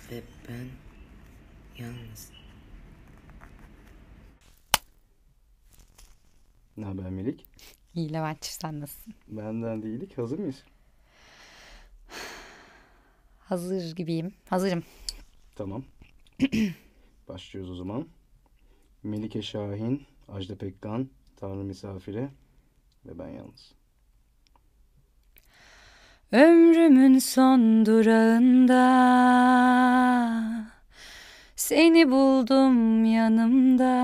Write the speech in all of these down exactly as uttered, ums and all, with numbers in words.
ve ben yalnız. Ne haber Melik? İyi Levent, sen nasılsın? Benden de iyilik. Hazır mıyız? Hazır gibiyim. Hazırım. Tamam. Başlıyoruz o zaman. Melike Şahin, Ajda Pekkan, Tanrı Misafiri ve ben yalnız. Ömrümün son durağında seni buldum yanımda.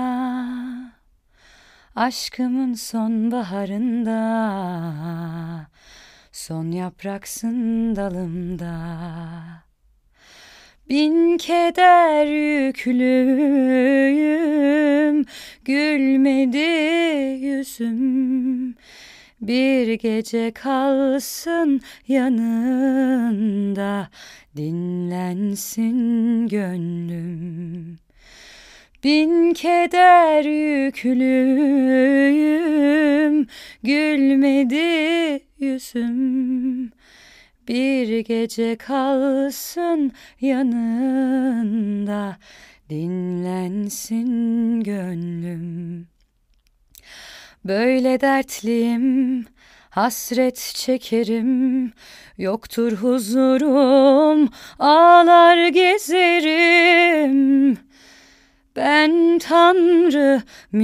Aşkımın son baharında son yapraksın dalımda. Bin keder yüklüyüm, gülmedi yüzüm. Bir gece kalsın yanında, dinlensin gönlüm. Bin keder yüklüyüm, gülmedi yüzüm. Bir gece kalsın yanında, dinlensin gönlüm. Böyle dertliyim, hasret çekerim, yoktur huzurum, ağlar gezerim. Ben Tanrı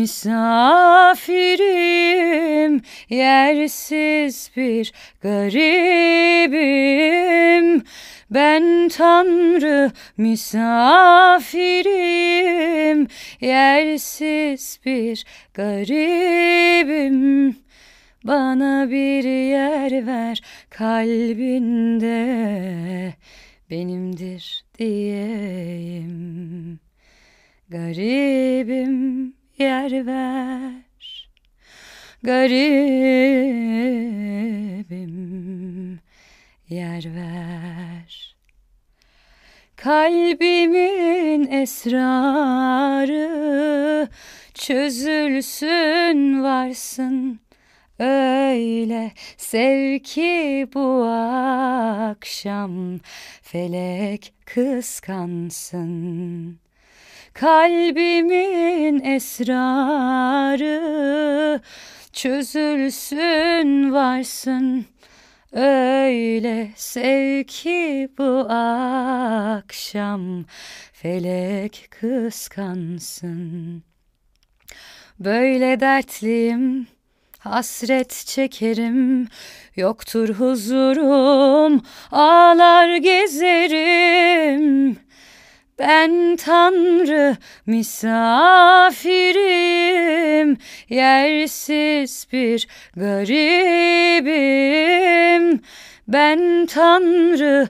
misafiriyim, yersiz bir garibim. Ben Tanrı misafiriyim, yersiz bir garibim. Bana bir yer ver kalbinde, benimdir diyeyim. Garibim, yer ver, garibim, yer ver. Kalbimin esrarı çözülsün varsın. Öyle sev ki bu akşam felek kıskansın. Kalbimin esrarı çözülsün varsın. Öyle sev ki bu akşam felek kıskansın. Böyle dertliyim, hasret çekerim, yoktur huzurum, ağlar gezerim. Ben Tanrı misafiriyim, yersiz bir garibim. Ben Tanrı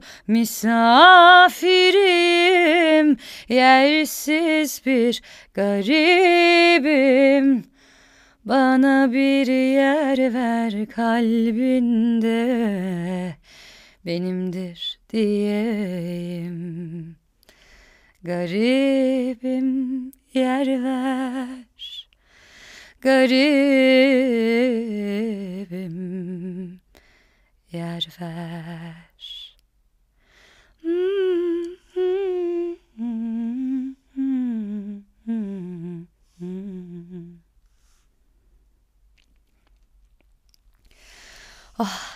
misafiriyim, yersiz bir garibim. Bana bir yer ver kalbinde, benimdir diyeyim. Garibim, yer ver, garibim, yer ver. Oh,